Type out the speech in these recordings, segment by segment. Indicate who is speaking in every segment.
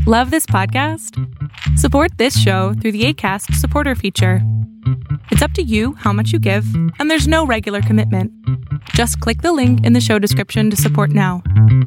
Speaker 1: Love this podcast? Support this show through the Acast supporter feature. It's up to you how much you give, and there's no regular commitment. Just click the link in the show description to support now.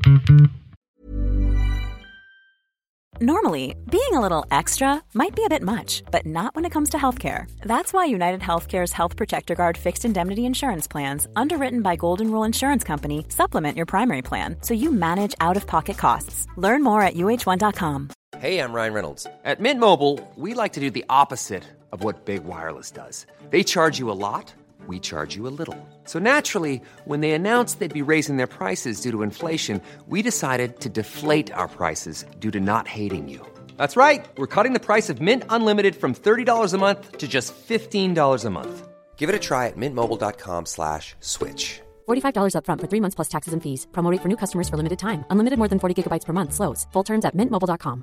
Speaker 2: Normally, being a little extra might be a bit much, but not when it comes to healthcare. That's why United Healthcare's Health Protector Guard fixed indemnity insurance plans, underwritten by Golden Rule Insurance Company, supplement your primary plan so you manage out-of-pocket costs. Learn more at uh1.com.
Speaker 3: Hey, I'm Ryan Reynolds. At Mint Mobile, we like to do the opposite of what Big Wireless does. They charge you a lot, we charge you a little. So naturally, when they announced they'd be raising their prices due to inflation, we decided to deflate our prices due to not hating you. That's right. We're cutting the price of Mint Unlimited from $30 a month to just $15 a month. Give it a try at mintmobile.com/switch.
Speaker 4: $45 up front for 3 months plus taxes and fees. Promo rate for new customers for limited time. Unlimited more than 40 gigabytes per month. Slows full terms at mintmobile.com.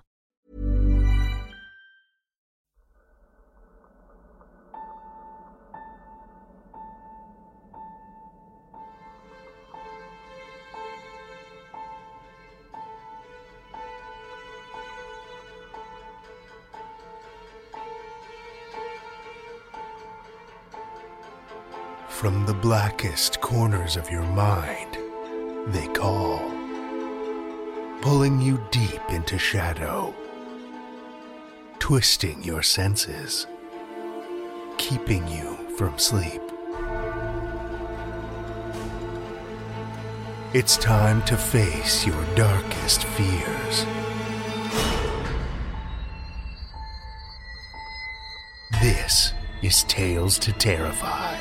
Speaker 5: From the blackest corners of your mind, they call, pulling you deep into shadow, twisting your senses, keeping you from sleep. It's time to face your darkest fears. This is Tales to Terrify.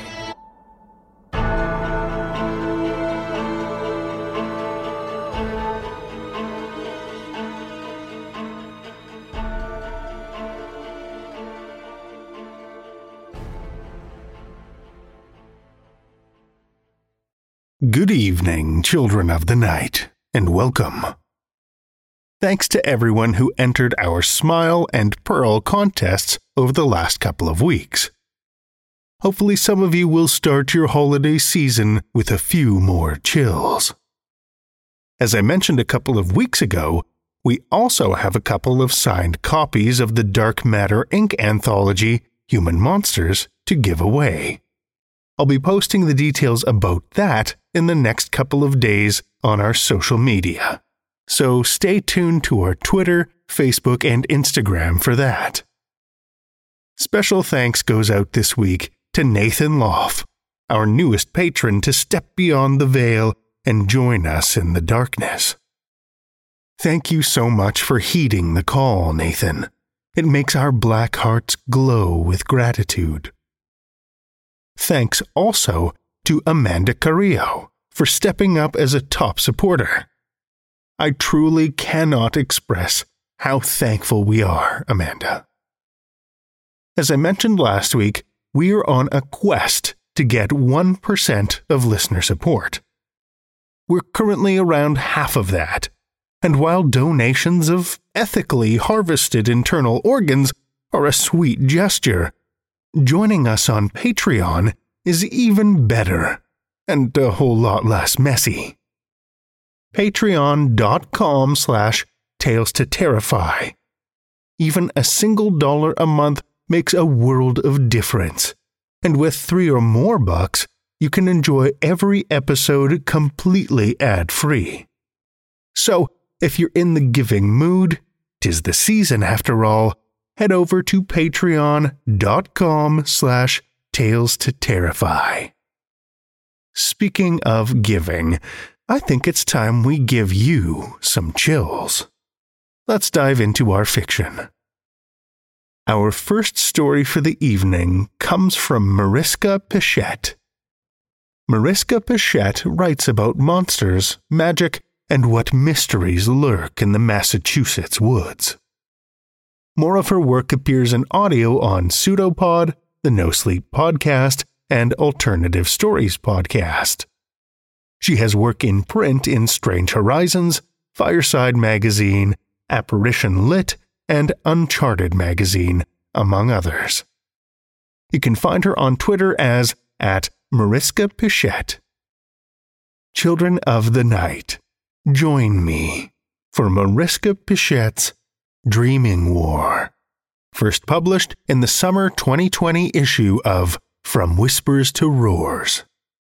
Speaker 5: Good evening, children of the night, and welcome. Thanks to everyone who entered our Smile and Pearl contests over the last couple of weeks. Hopefully some of you will start your holiday season with a few more chills. As I mentioned a couple of weeks ago, we also have a couple of signed copies of the Dark Matter Inc. anthology, Human Monsters, to give away. I'll be posting the details about that in the next couple of days on our social media. So stay tuned to our Twitter, Facebook, and Instagram for that. Special thanks goes out this week to Nathan Loff, our newest patron to step beyond the veil and join us in the darkness. Thank you so much for heeding the call, Nathan. It makes our black hearts glow with gratitude. Thanks also to Amanda Carrillo for stepping up as a top supporter. I truly cannot express how thankful we are, Amanda. As I mentioned last week, we are on a quest to get 1% of listener support. We're currently around half of that, and while donations of ethically harvested internal organs are a sweet gesture, joining us on Patreon is even better, and a whole lot less messy. Patreon.com/Tales to Terrify. Even a single $1 a month makes a world of difference, and with $3 or more bucks, you can enjoy every episode completely ad-free. So, if you're in the giving mood, 'tis the season after all, head over to patreon.com/Tales to Terrify. Speaking of giving, I think it's time we give you some chills. Let's dive into our fiction. Our first story for the evening comes from Mariska Pichette. Mariska Pichette writes about monsters, magic, and what mysteries lurk in the Massachusetts woods. More of her work appears in audio on Pseudopod, the No Sleep Podcast, and Alternative Stories Podcast. She has work in print in Strange Horizons, Fireside Magazine, Apparition Lit, and Uncharted Magazine, among others. You can find her on Twitter as @Mariska Pichette. Children of the Night, join me for Mariska Pichette's Dreaming War. First published in the summer 2020 issue of From Whispers to Roars.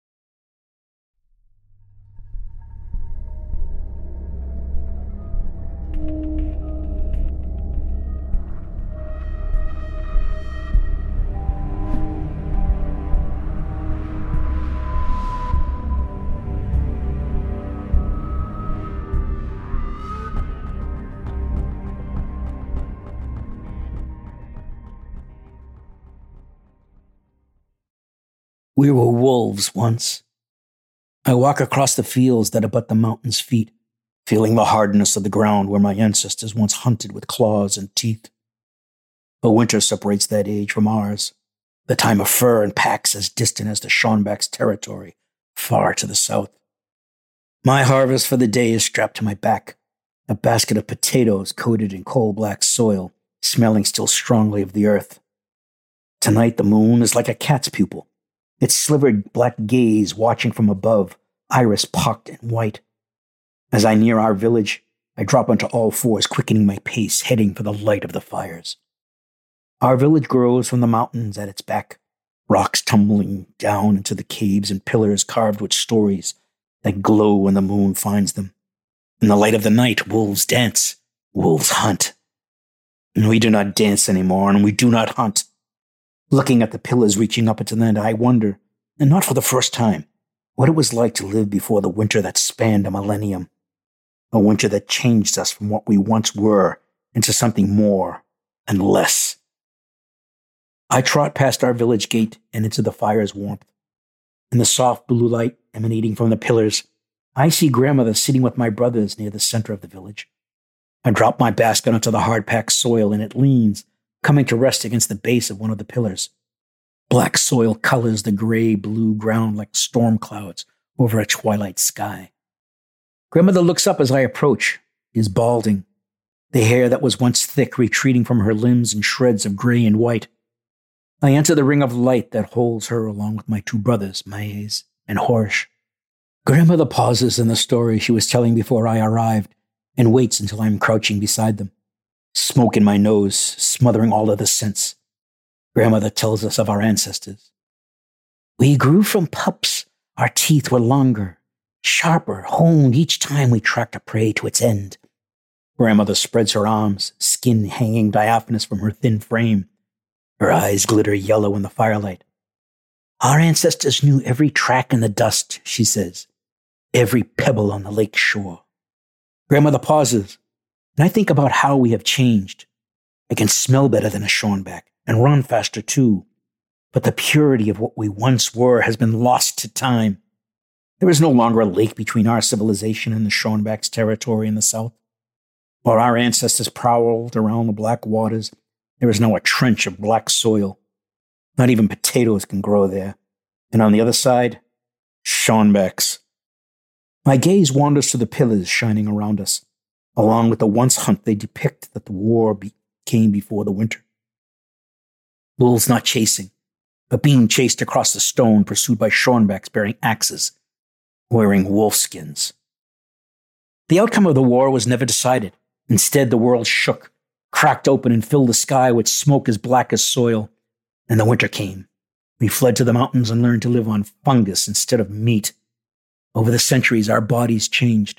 Speaker 6: We were wolves once. I walk across the fields that abut the mountain's feet, feeling the hardness of the ground where my ancestors once hunted with claws and teeth. But winter separates that age from ours, the time of fur and packs as distant as the Shornbach's territory, far to the south. My harvest for the day is strapped to my back, a basket of potatoes coated in coal-black soil, smelling still strongly of the earth. Tonight the moon is like a cat's pupil, its slivered black gaze watching from above, iris pocked and white. As I near our village, I drop onto all fours, quickening my pace, heading for the light of the fires. Our village grows from the mountains at its back, rocks tumbling down into the caves and pillars carved with stories that glow when the moon finds them. In the light of the night, wolves dance, wolves hunt. And we do not dance anymore, and we do not hunt. Looking at the pillars reaching up into the night, I wonder, and not for the first time, what it was like to live before the winter that spanned a millennium. A winter that changed us from what we once were into something more and less. I trot past our village gate and into the fire's warmth. In the soft blue light emanating from the pillars, I see grandmother sitting with my brothers near the center of the village. I drop my basket onto the hard-packed soil and it leans, coming to rest against the base of one of the pillars. Black soil colors the gray-blue ground like storm clouds over a twilight sky. Grandmother looks up as I approach, is balding, the hair that was once thick retreating from her limbs in shreds of gray and white. I enter the ring of light that holds her along with my two brothers, Maes and Horsh. Grandmother pauses in the story she was telling before I arrived and waits until I'm crouching beside them. Smoke in my nose, smothering all other scents. Grandmother tells us of our ancestors. We grew from pups. Our teeth were longer, sharper, honed each time we tracked a prey to its end. Grandmother spreads her arms, skin hanging diaphanous from her thin frame. Her eyes glitter yellow in the firelight. Our ancestors knew every track in the dust, she says, every pebble on the lake shore. Grandmother pauses. And I think about how we have changed. I can smell better than a Shornbach and run faster too. But the purity of what we once were has been lost to time. There is no longer a lake between our civilization and the Shornbach's territory in the south. While our ancestors prowled around the black waters, there is now a trench of black soil. Not even potatoes can grow there. And on the other side, Shornbachs. My gaze wanders to the pillars shining around us. Along with the once hunt, they depict that the war came before the winter. Wolves not chasing, but being chased across the stone, pursued by Shornbachs bearing axes, wearing wolfskins. The outcome of the war was never decided. Instead, the world shook, cracked open and filled the sky with smoke as black as soil. And the winter came. We fled to the mountains and learned to live on fungus instead of meat. Over the centuries, our bodies changed.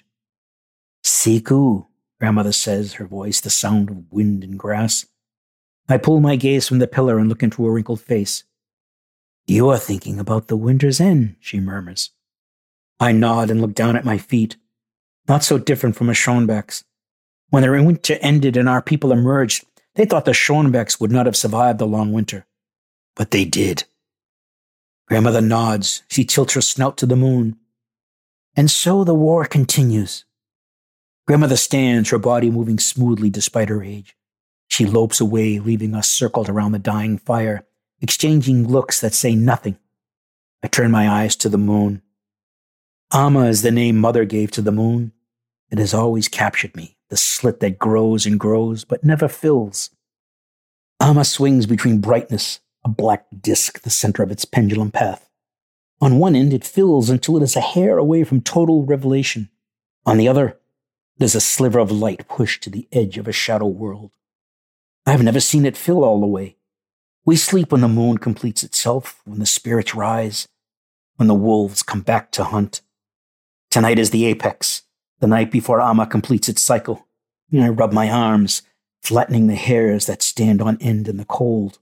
Speaker 6: Siku, grandmother says, her voice the sound of wind and grass. I pull my gaze from the pillar and look into her wrinkled face. You are thinking about the winter's end, she murmurs. I nod and look down at my feet. Not so different from a Shornbach's. When the winter ended and our people emerged, they thought the Shornbachs would not have survived the long winter. But they did. Grandmother nods. She tilts her snout to the moon. And so the war continues. Grandmother stands, her body moving smoothly despite her age. She lopes away, leaving us circled around the dying fire, exchanging looks that say nothing. I turn my eyes to the moon. Amma is the name Mother gave to the moon. It has always captured me, the slit that grows and grows but never fills. Amma swings between brightness, a black disk, the center of its pendulum path. On one end, it fills until it is a hair away from total revelation. On the other, There's a sliver of light pushed to the edge of a shadow world. I've never seen it fill all the way. We sleep when the moon completes itself, when the spirits rise, when the wolves come back to hunt. Tonight is the apex, the night before Amma completes its cycle. And I rub my arms, flattening the hairs that stand on end in the cold.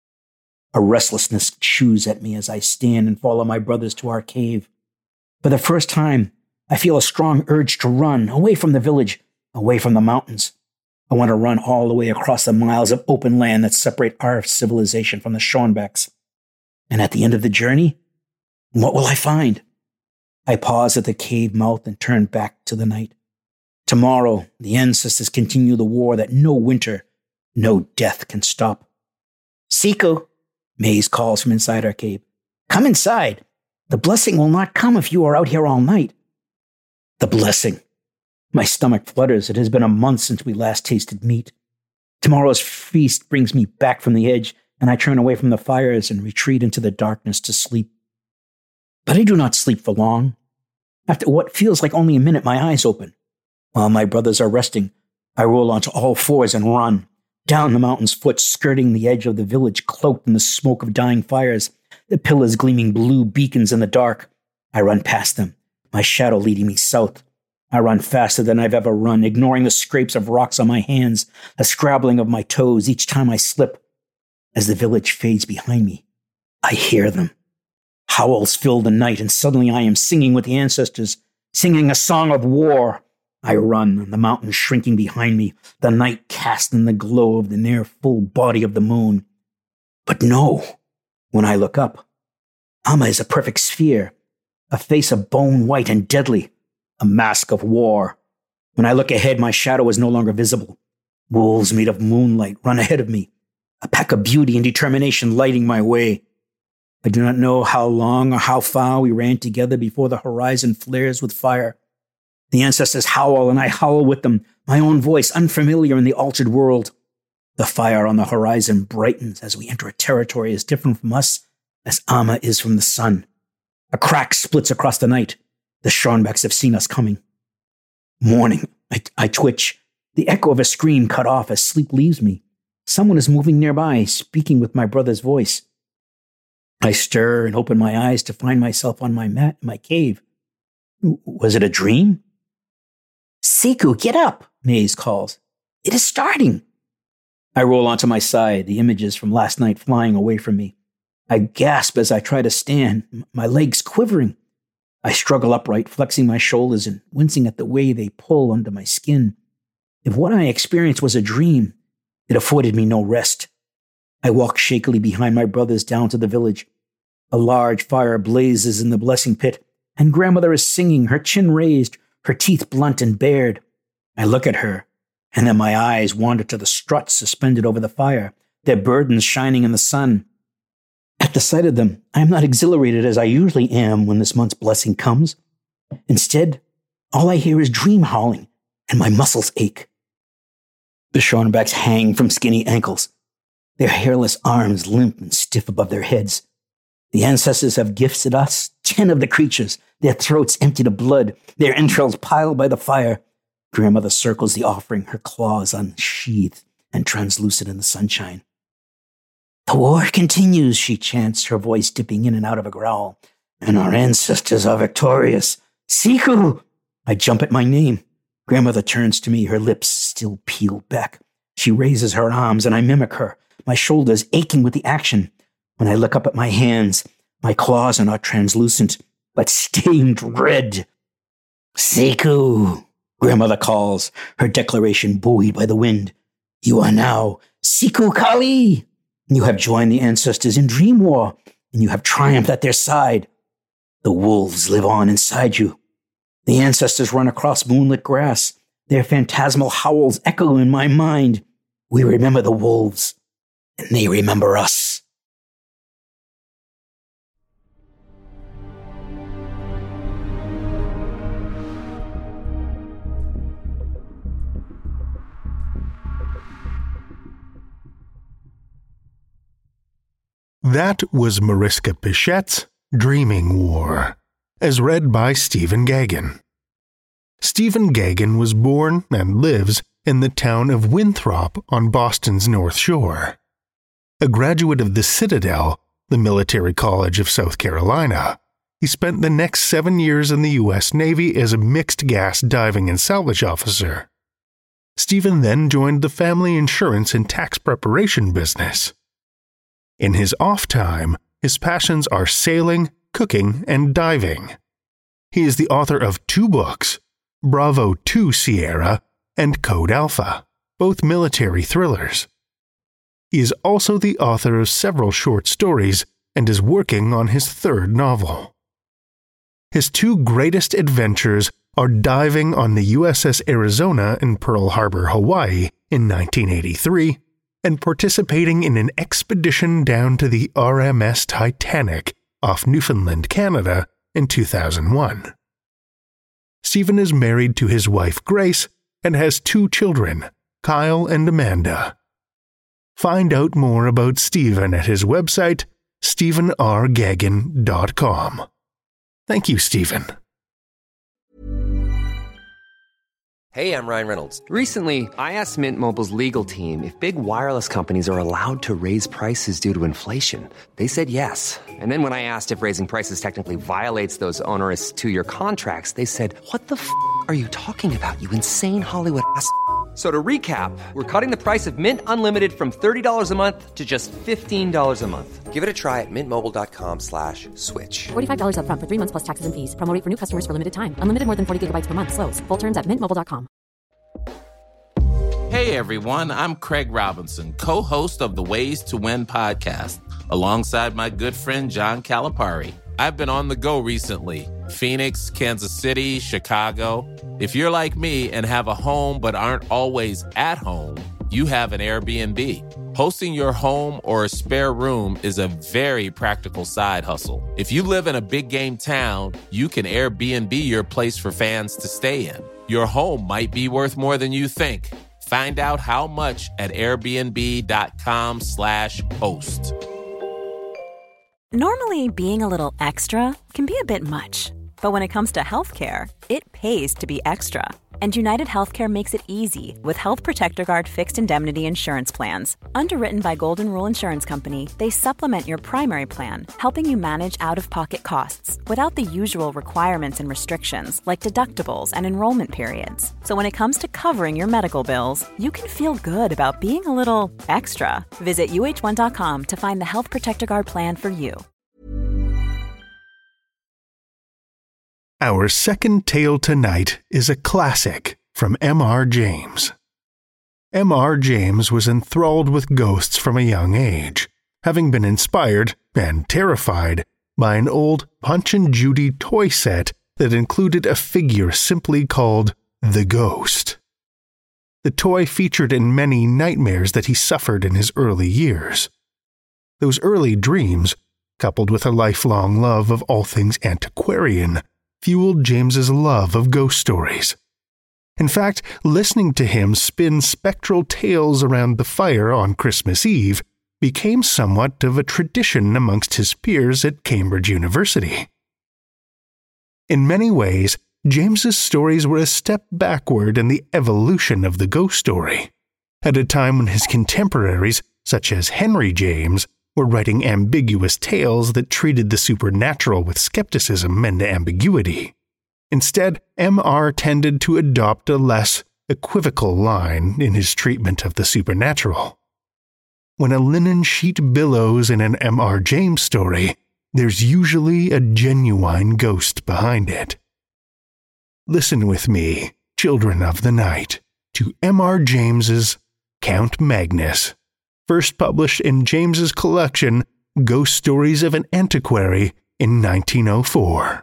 Speaker 6: A restlessness chews at me as I stand and follow my brothers to our cave. For the first time, I feel a strong urge to run, away from the village, away from the mountains. I want to run all the way across the miles of open land that separate our civilization from the Schornbachs. And at the end of the journey, what will I find? I pause at the cave mouth and turn back to the night. Tomorrow, the ancestors continue the war that no winter, no death can stop. Siku, Maze calls from inside our cave. Come inside. The blessing will not come if you are out here all night. The blessing. My stomach flutters. It has been a month since we last tasted meat. Tomorrow's feast brings me back from the edge, and I turn away from the fires and retreat into the darkness to sleep. But I do not sleep for long. After what feels like only a minute, my eyes open. While my brothers are resting, I roll onto all fours and run. Down the mountain's foot, skirting the edge of the village, cloaked in the smoke of dying fires, the pillars gleaming blue beacons in the dark. I run past them, my shadow leading me south. I run faster than I've ever run, ignoring the scrapes of rocks on my hands, the scrabbling of my toes each time I slip. As the village fades behind me, I hear them. Howls fill the night, and suddenly I am singing with the ancestors, singing a song of war. I run, and the mountains shrinking behind me, the night cast in the glow of the near full body of the moon. But no, when I look up, Amma is a perfect sphere, a face of bone white and deadly, a mask of war. When I look ahead, my shadow is no longer visible. Wolves made of moonlight run ahead of me, a pack of beauty and determination lighting my way. I do not know how long or how far we ran together before the horizon flares with fire. The ancestors howl, and I howl with them, my own voice unfamiliar in the altered world. The fire on the horizon brightens as we enter a territory as different from us as Amma is from the sun. A crack splits across the night. The Schornbachs have seen us coming. Morning. I twitch. The echo of a scream cut off as sleep leaves me. Someone is moving nearby, speaking with my brother's voice. I stir and open my eyes to find myself on my mat in my cave. Was it a dream? Siku, get up, Maze calls. It is starting. I roll onto my side, the images from last night flying away from me. I gasp as I try to stand, my legs quivering. I struggle upright, flexing my shoulders and wincing at the way they pull under my skin. If what I experienced was a dream, it afforded me no rest. I walk shakily behind my brothers down to the village. A large fire blazes in the blessing pit, and grandmother is singing, her chin raised, her teeth blunt and bared. I look at her, and then my eyes wander to the struts suspended over the fire, their burdens shining in the sun. At the sight of them, I am not exhilarated as I usually am when this month's blessing comes. Instead, all I hear is dream howling, and my muscles ache. The Schornbachs hang from skinny ankles, their hairless arms limp and stiff above their heads. The ancestors have gifted us 10 of the creatures, their throats emptied of blood, their entrails piled by the fire. Grandmother circles the offering, her claws unsheathed and translucent in the sunshine. The war continues, she chants, her voice dipping in and out of a growl. And our ancestors are victorious. Siku! I jump at my name. Grandmother turns to me, her lips still peeled back. She raises her arms, and I mimic her, my shoulders aching with the action. When I look up at my hands, my claws are not translucent, but stained red. Siku, Grandmother calls, her declaration buoyed by the wind. You are now Siku Kali. You have joined the ancestors in dream war, and you have triumphed at their side. The wolves live on inside you. The ancestors run across moonlit grass. Their phantasmal howls echo in my mind. We remember the wolves, and they remember us.
Speaker 5: That was Mariska Pichette's Dreaming War, as read by Stephen Gagin. Stephen Gagin was born and lives in the town of Winthrop on Boston's North Shore. A graduate of the Citadel, the military college of South Carolina, he spent the next 7 years in the U.S. Navy as a mixed gas diving and salvage officer. Stephen then joined the family insurance and tax preparation business. In his off time, his passions are sailing, cooking, and diving. He is the author of 2 books, Bravo 2 Sierra and Code Alpha, both military thrillers. He is also the author of several short stories and is working on his 3rd novel. His 2 greatest adventures are diving on the USS Arizona in Pearl Harbor, Hawaii in 1983 and participating in an expedition down to the RMS Titanic off Newfoundland, Canada in 2001. Stephen is married to his wife Grace and has 2 children, Kyle and Amanda. Find out more about Stephen at his website, StephenRGagin.com. Thank you, Stephen.
Speaker 3: Hey, I'm Ryan Reynolds. Recently, I asked Mint Mobile's legal team if big wireless companies are allowed to raise prices due to inflation. They said yes. And then when I asked if raising prices technically violates those onerous 2-year contracts, they said, "What the f*** are you talking about, you insane Hollywood ass?" So to recap, we're cutting the price of Mint Unlimited from $30 a month to just $15 a month. Give it a try at mintmobile.com/switch.
Speaker 4: $45 up front for 3 months plus taxes and fees. Promo rate for new customers for limited time. Unlimited more than 40 gigabytes per month. Slows full terms at mintmobile.com.
Speaker 7: Hey everyone, I'm Craig Robinson, co-host of the Ways to Win podcast, alongside my good friend John Calipari. I've been on the go recently. Phoenix, Kansas City, Chicago. If you're like me and have a home but aren't always at home, you have an Airbnb. Hosting your home or a spare room is a very practical side hustle. If you live in a big game town, you can Airbnb your place for fans to stay in. Your home might be worth more than you think. Find out how much at airbnb.com/host.
Speaker 2: Normally, being a little extra can be a bit much. But when it comes to healthcare, it pays to be extra. And United Healthcare makes it easy with Health Protector Guard fixed indemnity insurance plans. Underwritten by Golden Rule Insurance Company, they supplement your primary plan, helping you manage out-of-pocket costs without the usual requirements and restrictions like deductibles and enrollment periods. So when it comes to covering your medical bills, you can feel good about being a little extra. Visit uh1.com to find the Health Protector Guard plan for you.
Speaker 5: Our second tale tonight is a classic from M.R. James. M.R. James was enthralled with ghosts from a young age, having been inspired and terrified by an old Punch and Judy toy set that included a figure simply called the Ghost. The toy featured in many nightmares that he suffered in his early years. Those early dreams, coupled with a lifelong love of all things antiquarian, fueled James's love of ghost stories. In fact, listening to him spin spectral tales around the fire on Christmas Eve became somewhat of a tradition amongst his peers at Cambridge University. In many ways, James's stories were a step backward in the evolution of the ghost story, at a time when his contemporaries, such as Henry James, were writing ambiguous tales that treated the supernatural with skepticism and ambiguity. Instead, M.R. tended to adopt a less equivocal line in his treatment of the supernatural. When a linen sheet billows in an M.R. James story, there's usually a genuine ghost behind it. Listen with me, children of the night, to M.R. James's Count Magnus, first published in James's collection Ghost Stories of an Antiquary in 1904.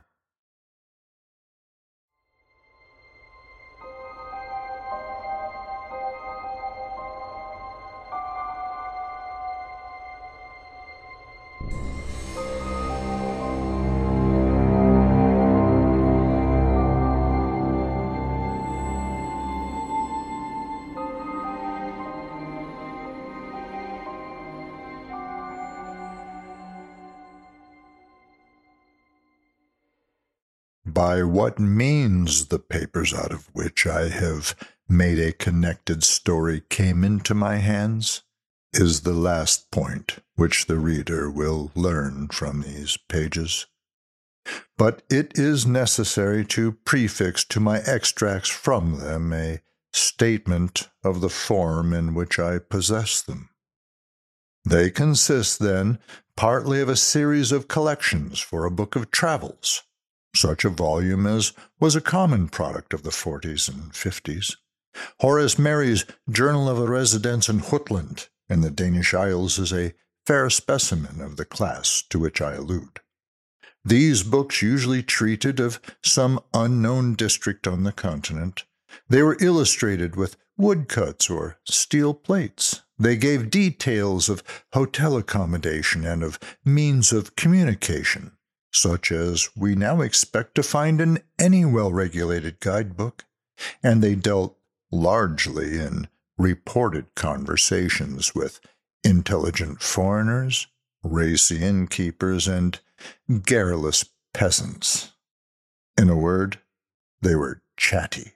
Speaker 8: by what means the papers out of which I have made a connected story came into my hands is the last point which the reader will learn from these pages. But it is necessary to prefix to my extracts from them a statement of the form in which I possess them. They consist, then, partly of a series of collections for a book of travels, such a volume as was a common product of the 40s and 50s. Horace Mary's Journal of a Residence in Jutland in the Danish Isles is a fair specimen of the class to which I allude. These books usually treated of some unknown district on the continent. They were illustrated with woodcuts or steel plates. They gave details of hotel accommodation and of means of communication, such as we now expect to find in any well-regulated guidebook, and they dealt largely in reported conversations with intelligent foreigners, racy innkeepers, and garrulous peasants. In a word, they were chatty.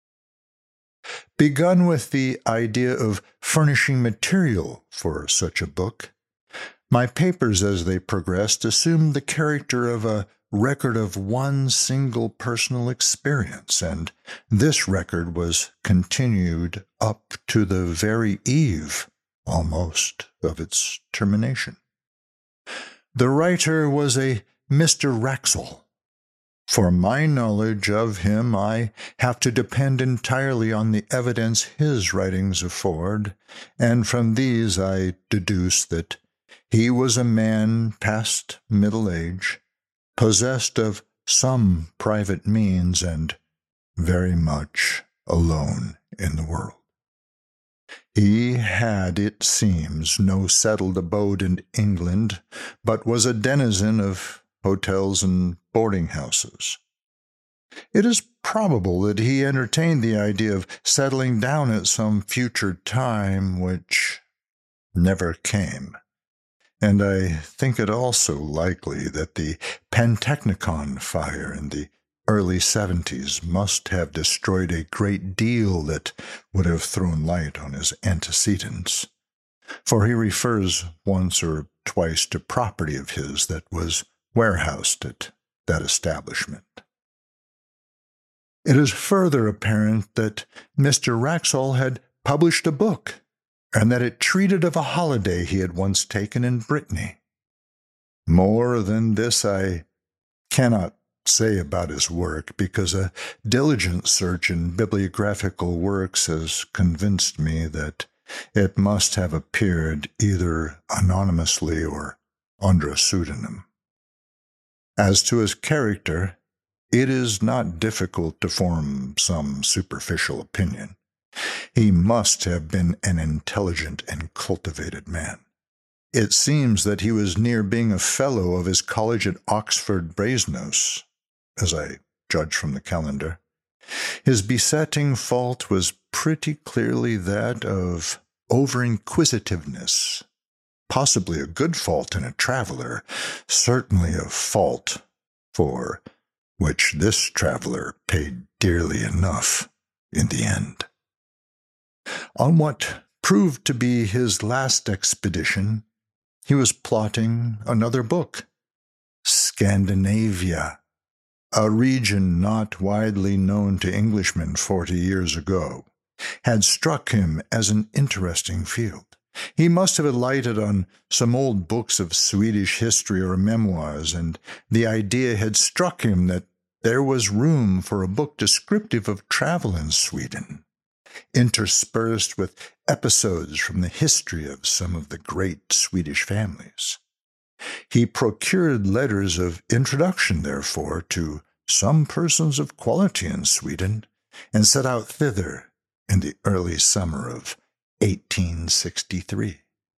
Speaker 8: Begun with the idea of furnishing material for such a book, my papers as they progressed assumed the character of a record of one single personal experience, and this record was continued up to the very eve, almost, of its termination. The writer was a Mr. Wraxall. For my knowledge of him, I have to depend entirely on the evidence his writings afford, and from these I deduce that he was a man past middle age, possessed of some private means, and very much alone in the world. He had, it seems, no settled abode in England, but was a denizen of hotels and boarding houses. It is probable that he entertained the idea of settling down at some future time, which never came, and I think it also likely that the Pantechnicon fire in the early 70s must have destroyed a great deal that would have thrown light on his antecedents, for he refers once or twice to property of his that was warehoused at that establishment. It is further apparent that Mr. Wraxall had published a book, and that it treated of a holiday he had once taken in Brittany. More than this I cannot say about his work, because a diligent search in bibliographical works has convinced me that it must have appeared either anonymously or under a pseudonym. As to his character, it is not difficult to form some superficial opinion. He must have been an intelligent and cultivated man. It seems that he was near being a fellow of his college at Oxford Brasenose, as I judge from the calendar. His besetting fault was pretty clearly that of over-inquisitiveness, possibly a good fault in a traveler, certainly a fault for which this traveler paid dearly enough in the end. On what proved to be his last expedition, he was plotting another book, Scandinavia, a region not widely known to Englishmen 40 years ago, had struck him as an interesting field. He must have alighted on some old books of Swedish history or memoirs, and the idea had struck him that there was room for a book descriptive of travel in Sweden, interspersed with episodes from the history of some of the great Swedish families. He procured letters of introduction, therefore, to some persons of quality in Sweden, and set out thither in the early summer of 1863.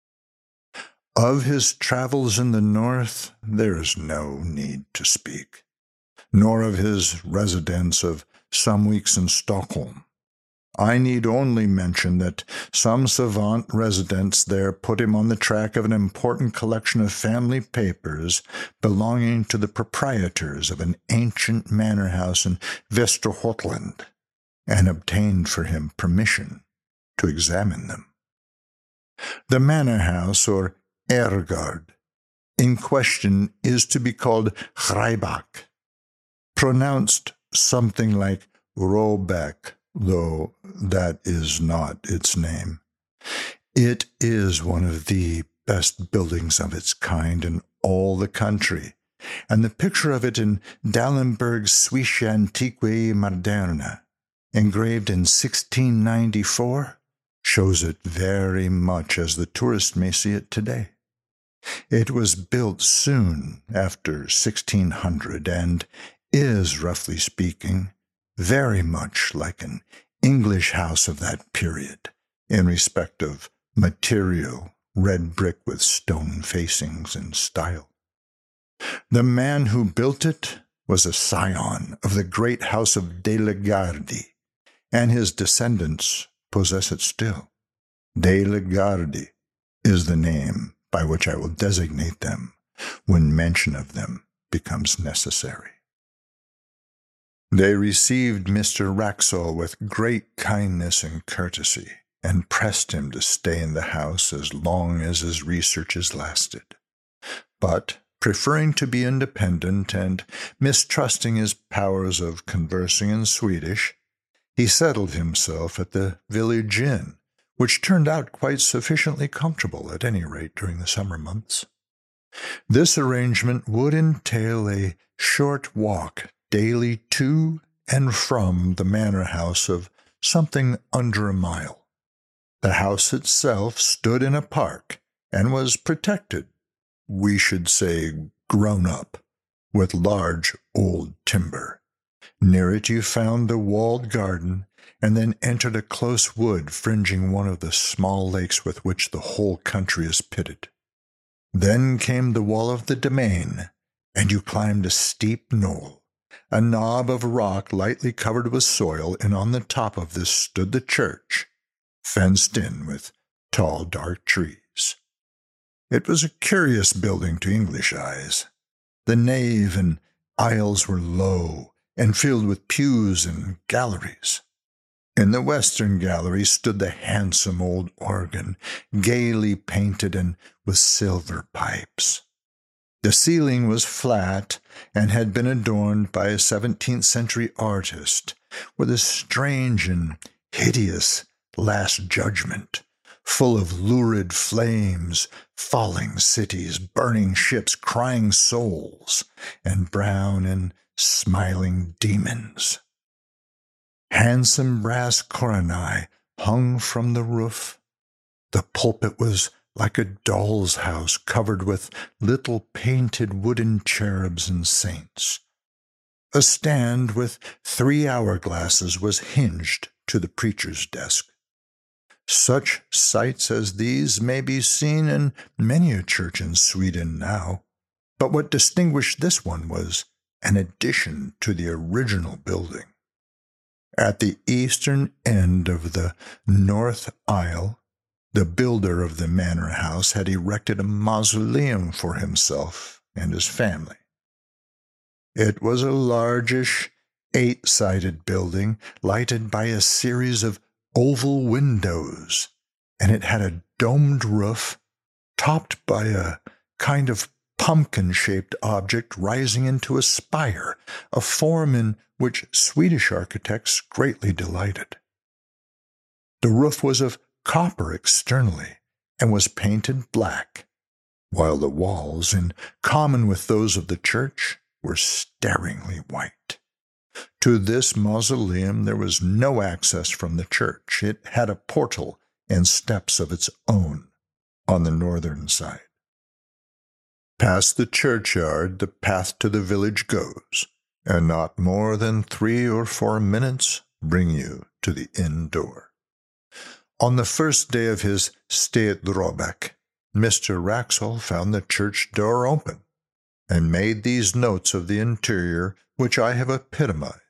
Speaker 8: Of his travels in the north there is no need to speak, nor of his residence of some weeks in Stockholm. I need only mention that some savant residents there put him on the track of an important collection of family papers belonging to the proprietors of an ancient manor house in Vesterhotland, and obtained for him permission to examine them. The manor house, or Ergard, in question is to be called Hreibach, pronounced something like Robeck, though that is not its name. It is one of the best buildings of its kind in all the country, and the picture of it in Dallenberg's Swiss Antique Moderne, engraved in 1694, shows it very much as the tourist may see it today. It was built soon after 1600 and is, roughly speaking, very much like an English house of that period in respect of material, red brick with stone facings and style. The man who built it was a scion of the great house of De la Gardie, and his descendants possess it still. De la Gardie is the name by which I will designate them when mention of them becomes necessary. They received Mr. Wraxall with great kindness and courtesy, and pressed him to stay in the house as long as his researches lasted. But, preferring to be independent and mistrusting his powers of conversing in Swedish, he settled himself at the village inn, which turned out quite sufficiently comfortable, at any rate during the summer months. This arrangement would entail a short walk daily to and from the manor house of something under a mile. The house itself stood in a park and was protected, we should say grown up, with large old timber. Near it you found the walled garden, and then entered a close wood fringing one of the small lakes with which the whole country is pitted. Then came the wall of the domain, and you climbed a steep knoll, a knob of rock lightly covered with soil, and on the top of this stood the church, fenced in with tall dark trees. It was a curious building to English eyes. The nave and aisles were low and filled with pews and galleries. In the western gallery stood the handsome old organ, gaily painted and with silver pipes. The ceiling was flat and had been adorned by a 17th-century artist with a strange and hideous Last Judgment, full of lurid flames, falling cities, burning ships, crying souls, and brown and smiling demons. Handsome brass coronae hung from the roof. The pulpit was like a doll's house covered with little painted wooden cherubs and saints. A stand with 3 hourglasses was hinged to the preacher's desk. Such sights as these may be seen in many a church in Sweden now, but what distinguished this one was an addition to the original building. At the eastern end of the north aisle, the builder of the manor house had erected a mausoleum for himself and his family. It was a largish, 8-sided building, lighted by a series of oval windows, and it had a domed roof, topped by a kind of pumpkin-shaped object rising into a spire, a form in which Swedish architects greatly delighted. The roof was of copper externally, and was painted black, while the walls, in common with those of the church, were staringly white. To this mausoleum there was no access from the church. It had a portal and steps of its own on the northern side. Past the churchyard the path to the village goes, and not more than 3 or 4 minutes bring you to the inn door. On the first day of his stay at Robeck, Mr. Wraxall found the church door open, and made these notes of the interior, which I have epitomized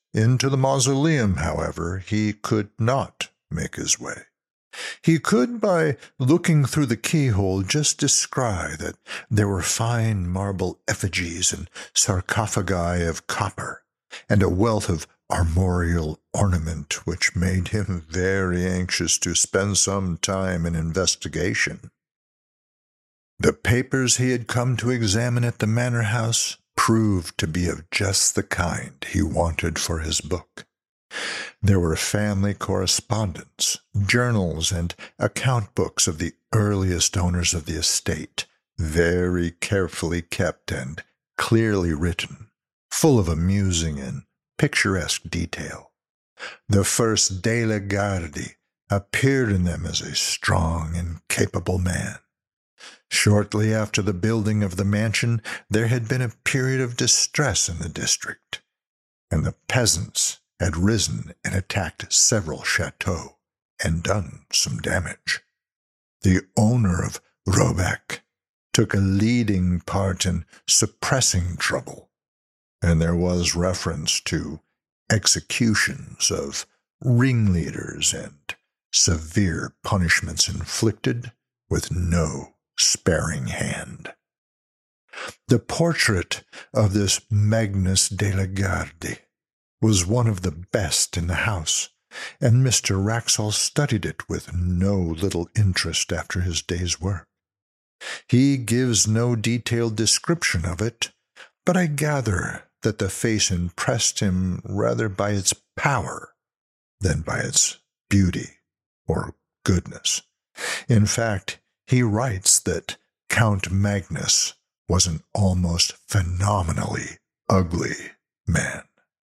Speaker 8: Into the mausoleum, however, he could not make his way. He could, by looking through the keyhole, just descry that there were fine marble effigies and sarcophagi of copper, and a wealth of armorial ornament which made him very anxious to spend some time in investigation. The papers he had come to examine at the manor house proved to be of just the kind he wanted for his book. There were family correspondence, journals, and account books of the earliest owners of the estate, very carefully kept and clearly written, full of amusing and picturesque detail. The first De la Gardie appeared in them as a strong and capable man. Shortly after the building of the mansion, there had been a period of distress in the district, and the peasants had risen and attacked several chateaux and done some damage. The owner of Robec took a leading part in suppressing trouble, and there was reference to executions of ringleaders and severe punishments inflicted with no sparing hand. The portrait of this Magnus de la Gardie was one of the best in the house, and Mr. Wraxall studied it with no little interest after his day's work. He gives no detailed description of it, but I gather that the face impressed him rather by its power than by its beauty or goodness. In fact, he writes that Count Magnus was an almost phenomenally ugly man.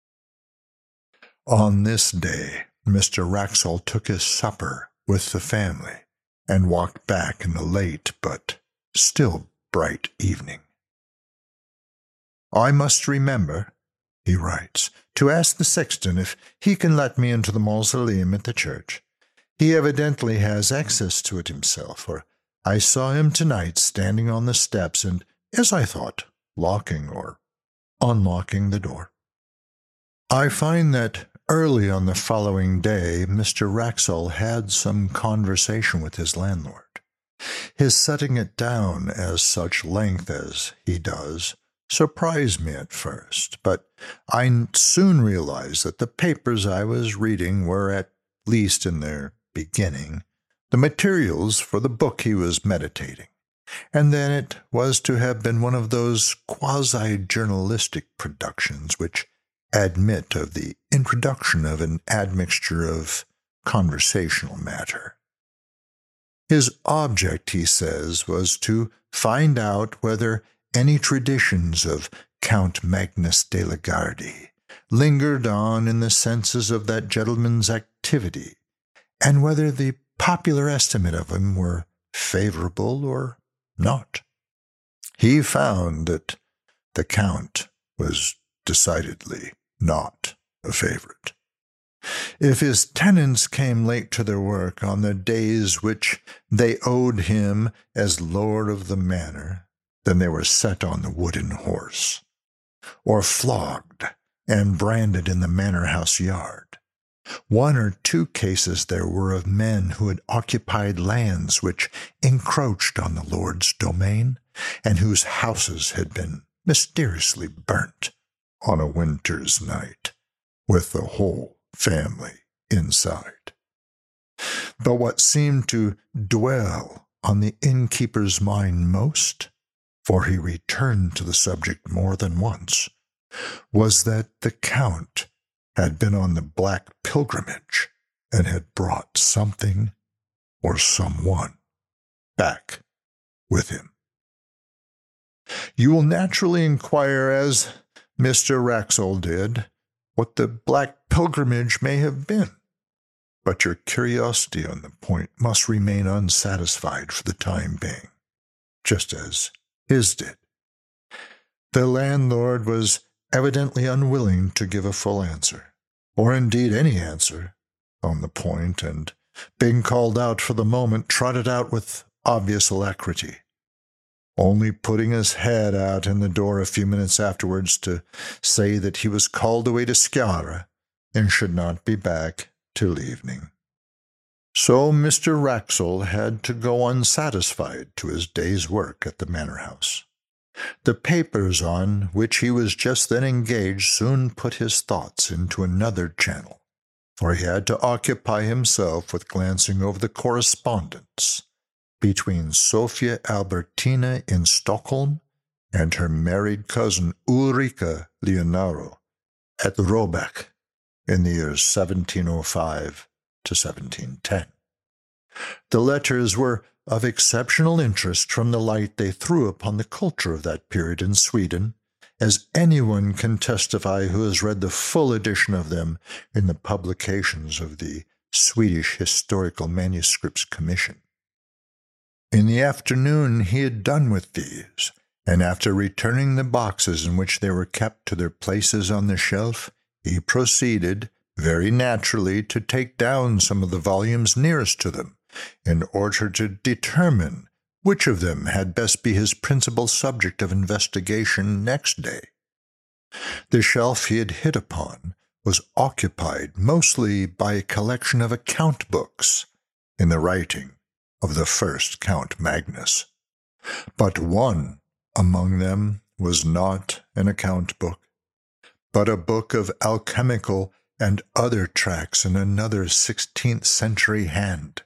Speaker 8: On this day, Mr. Wraxall took his supper with the family and walked back in the late but still bright evening. "I must remember," he writes, "to ask the sexton if he can let me into the mausoleum at the church. He evidently has access to it himself, for I saw him tonight standing on the steps and, as I thought, locking or unlocking the door." I find that early on the following day, Mr. Wraxall had some conversation with his landlord. His setting it down as such length as he does surprised me at first, but I soon realized that the papers I was reading were, at least in their beginning, the materials for the book he was meditating, and that it was to have been one of those quasi-journalistic productions which admit of the introduction of an admixture of conversational matter. His object, he says, was to find out whether any traditions of Count Magnus de la Gardie lingered on in the senses of that gentleman's activity, and whether the popular estimate of him were favorable or not. He found that the Count was decidedly not a favorite. If his tenants came late to their work on the days which they owed him as lord of the manor, then they were set on the wooden horse, or flogged and branded in the manor house yard. One or two cases there were of men who had occupied lands which encroached on the lord's domain, and whose houses had been mysteriously burnt on a winter's night, with the whole family inside. But what seemed to dwell on the innkeeper's mind most, for he returned to the subject more than once, was that the Count had been on the Black Pilgrimage and had brought something or someone back with him. You will naturally inquire, as Mr. Wraxall did, what the Black Pilgrimage may have been, but your curiosity on the point must remain unsatisfied for the time being, just as his did. The landlord was evidently unwilling to give a full answer, or indeed any answer, on the point, and, being called out for the moment, trotted out with obvious alacrity, only putting his head out in the door a few minutes afterwards to say that he was called away to Skara and should not be back till evening. So Mr. Wraxall had to go unsatisfied to his day's work at the manor house. The papers on which he was just then engaged soon put his thoughts into another channel, for he had to occupy himself with glancing over the correspondence between Sophia Albertina in Stockholm and her married cousin Ulrika Leonaro at Robach in the years 1705 to 1710. The letters were of exceptional interest from the light they threw upon the culture of that period in Sweden, as anyone can testify who has read the full edition of them in the publications of the Swedish Historical Manuscripts Commission. In the afternoon he had done with these, and after returning the boxes in which they were kept to their places on the shelf, he proceeded, very naturally, to take down some of the volumes nearest to them, in order to determine which of them had best be his principal subject of investigation next day. The shelf he had hit upon was occupied mostly by a collection of account books in the writing of the first Count Magnus. But one among them was not an account book, but a book of alchemical and other tracts in another 16th century hand.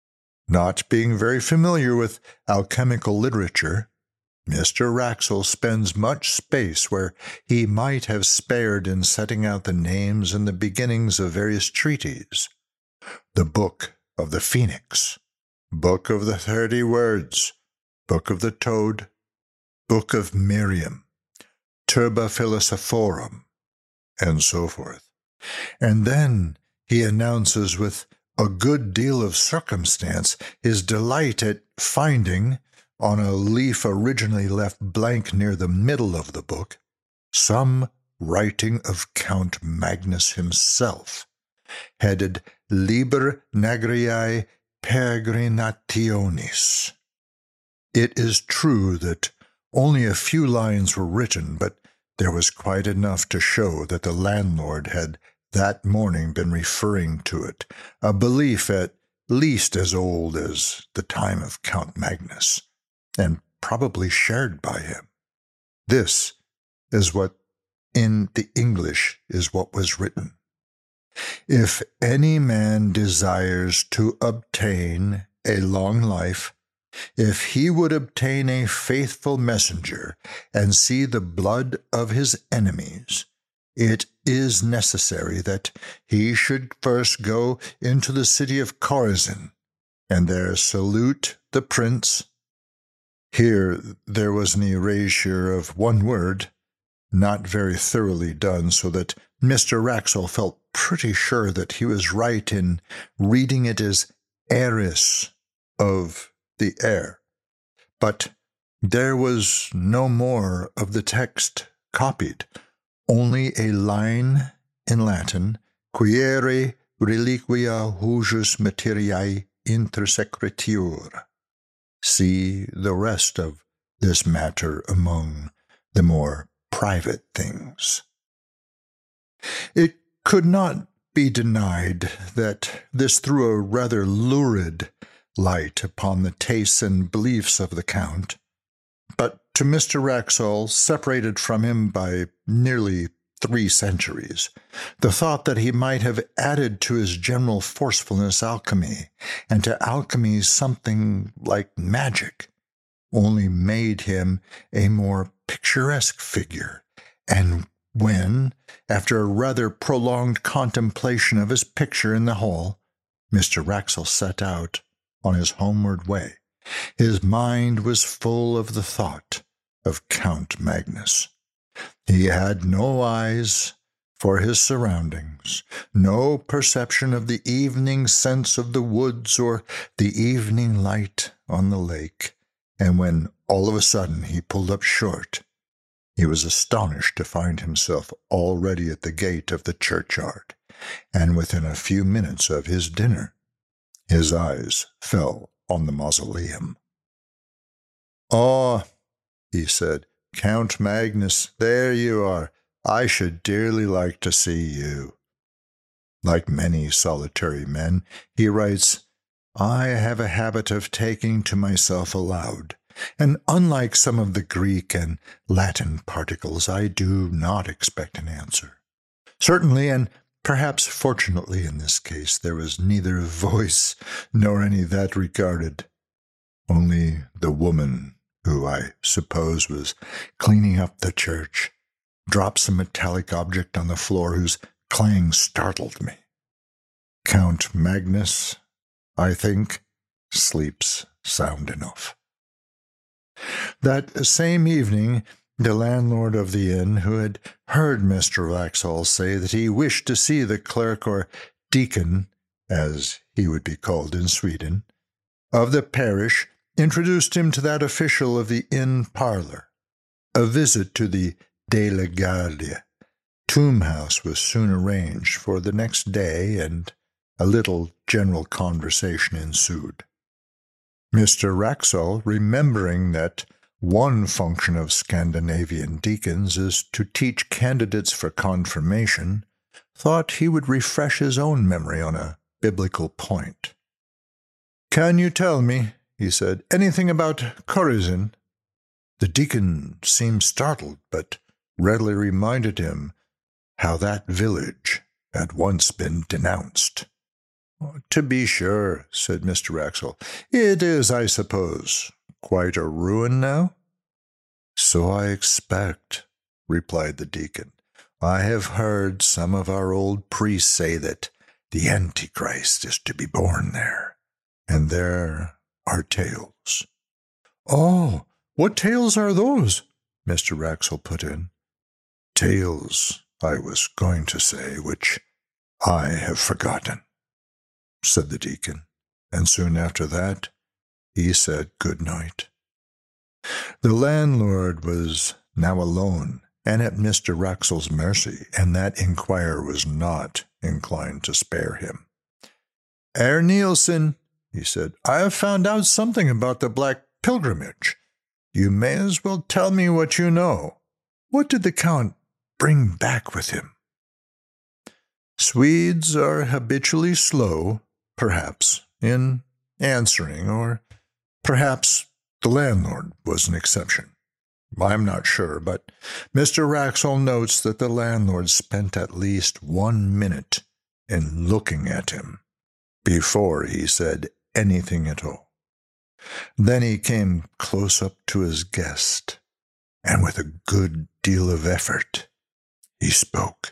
Speaker 8: Not being very familiar with alchemical literature, Mr. Wraxall spends much space where he might have spared in setting out the names and the beginnings of various treatises. The Book of the Phoenix, Book of the 30 Words, Book of the Toad, Book of Miriam, Turba Philosophorum, and so forth. And then he announces with a good deal of circumstance his delight at finding, on a leaf originally left blank near the middle of the book, some writing of Count Magnus himself, headed Liber Nagriae Peregrinationis. It is true that only a few lines were written, but there was quite enough to show that the landlord had that morning been referring to it, a belief at least as old as the time of Count Magnus, and probably shared by him. This is what in the English is what was written. If any man desires to obtain a long life, if he would obtain a faithful messenger and see the blood of his enemies, it is necessary that he should first go into the city of Chorazin, and there salute the prince. Here there was an erasure of one word, not very thoroughly done, so that Mr. Wraxall felt pretty sure that he was right in reading it as heiress of the heir. But there was no more of the text copied, only a line in Latin, Quiere reliquia hujus materiae intersecretiur. See the rest of this matter among the more private things. It could not be denied that this threw a rather lurid light upon the tastes and beliefs of the Count, but to Mr. Wraxall, separated from him by nearly 3 centuries, the thought that he might have added to his general forcefulness alchemy, and to alchemy something like magic, only made him a more picturesque figure, and when, after a rather prolonged contemplation of his picture in the hall, Mr. Wraxall set out on his homeward way, his mind was full of the thought of Count Magnus. He had no eyes for his surroundings, no perception of the evening scents of the woods or the evening light on the lake, and when all of a sudden he pulled up short, he was astonished to find himself already at the gate of the churchyard, and within a few minutes of his dinner. His eyes fell on the mausoleum. "Ah," he said, "Count Magnus, there you are. I should dearly like to see you." Like many solitary men, he writes, "I have a habit of taking to myself aloud, and unlike some of the Greek and Latin particles, I do not expect an answer. Certainly, and perhaps fortunately in this case, there was neither voice nor any that regarded. Only the woman, who I suppose was cleaning up the church, dropped some metallic object on the floor whose clang startled me. Count Magnus, I think, sleeps sound enough." That same evening, the landlord of the inn, who had heard Mr. Wraxall say that he wished to see the clerk or deacon, as he would be called in Sweden, of the parish, introduced him to that official of the inn parlor. A visit to the De la Garde tomb house was soon arranged for the next day, and a little general conversation ensued. Mr. Wraxall, remembering that one function of Scandinavian deacons is to teach candidates for confirmation, thought he would refresh his own memory on a biblical point. "Can you tell me," he said, "anything about Chorazin?" The deacon seemed startled, but readily reminded him how that village had once been denounced. "To be sure," said Mr. Wraxall. "It is, I suppose, quite a ruin now?" "So I expect," replied the deacon. "I have heard some of our old priests say that the Antichrist is to be born there, and there are tales." "Oh, what tales are those?" Mr. Wraxall put in. "Tales, I was going to say, which I have forgotten," said the deacon, and soon after that he said good night. The landlord was now alone and at Mr. Wraxall's mercy, and that inquirer was not inclined to spare him. "Herr Nielsen," he said, "I have found out something about the Black Pilgrimage. You may as well tell me what you know. What did the Count bring back with him?" "Swedes are habitually slow, perhaps, in answering, or perhaps the landlord was an exception. I'm not sure, but Mr. Wraxall notes that the landlord spent at least 1 minute in looking at him before he said anything at all. Then he came close up to his guest, and with a good deal of effort he spoke.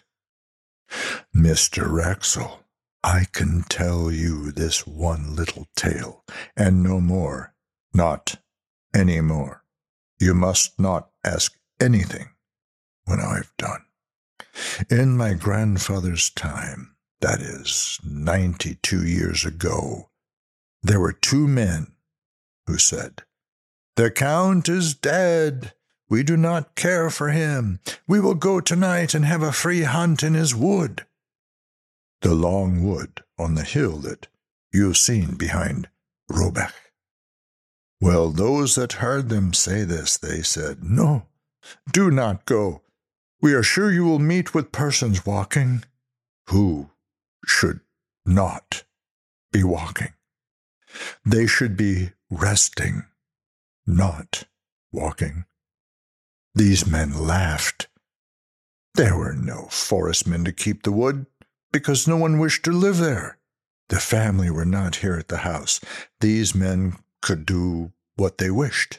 Speaker 8: 'Mr. Wraxall, I can tell you this one little tale, and no more, not any more. You must not ask anything when I've done. In my grandfather's time, that is 92 years ago, there were 2 men who said, 'The Count is dead. We do not care for him. We will go tonight and have a free hunt in his wood.' The long wood on the hill that you've seen behind Robach. Well, those that heard them say this, they said, 'No, do not go. We are sure you will meet with persons walking who should not be walking. They should be resting, not walking.' These men laughed. There were no forestmen to keep the wood, because no one wished to live there. The family were not here at the house. These men could do what they wished.